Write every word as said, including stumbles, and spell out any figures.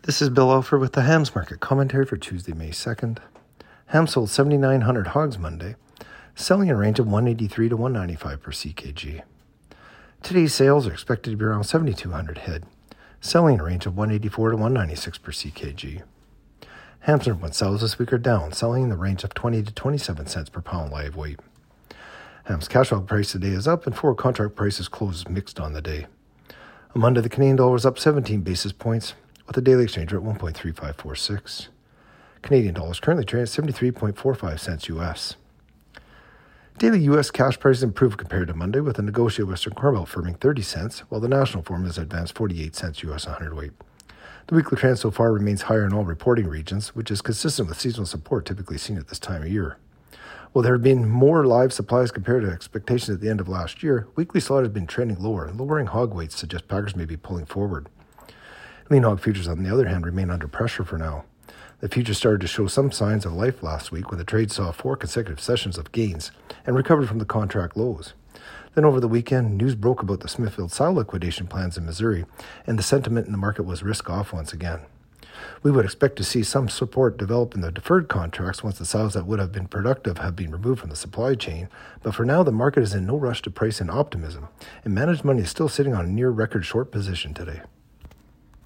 This is Bill Alford with the Hams Market Commentary for Tuesday, May second. Ham sold seventy-nine hundred hogs Monday, selling in a range of one eighty-three to one ninety-five per C K G. Today's sales are expected to be around seventy-two hundred head, selling in a range of one eighty-four to one ninety-six per C K G. Ham certified sales this week are down, selling in the range of twenty to twenty-seven cents per pound live weight. Ham's cash hog price today is up, and forward contract prices closed mixed on the day. On Monday, the Canadian dollar was up seventeen basis points, with the daily exchange rate one point three five four six. Canadian dollar is currently trading at seventy-three point four five cents U S. Daily U S cash prices improved compared to Monday, with the negotiated Western Corn Belt firming thirty cents, while the national form has advanced forty-eight cents U S on hundredweight. The weekly trend so far remains higher in all reporting regions, which is consistent with seasonal support typically seen at this time of year. While there have been more live supplies compared to expectations at the end of last year, weekly slaughter has been trending lower, and lowering hog weights suggest packers may be pulling forward. Lean hog futures, on the other hand, remain under pressure for now. The futures started to show some signs of life last week when the trade saw four consecutive sessions of gains and recovered from the contract lows. Then over the weekend, news broke about the Smithfield sow liquidation plans in Missouri, and the sentiment in the market was risk-off once again. We would expect to see some support develop in the deferred contracts once the sows that would have been productive have been removed from the supply chain, but for now the market is in no rush to price in optimism, and managed money is still sitting on a near-record short position today.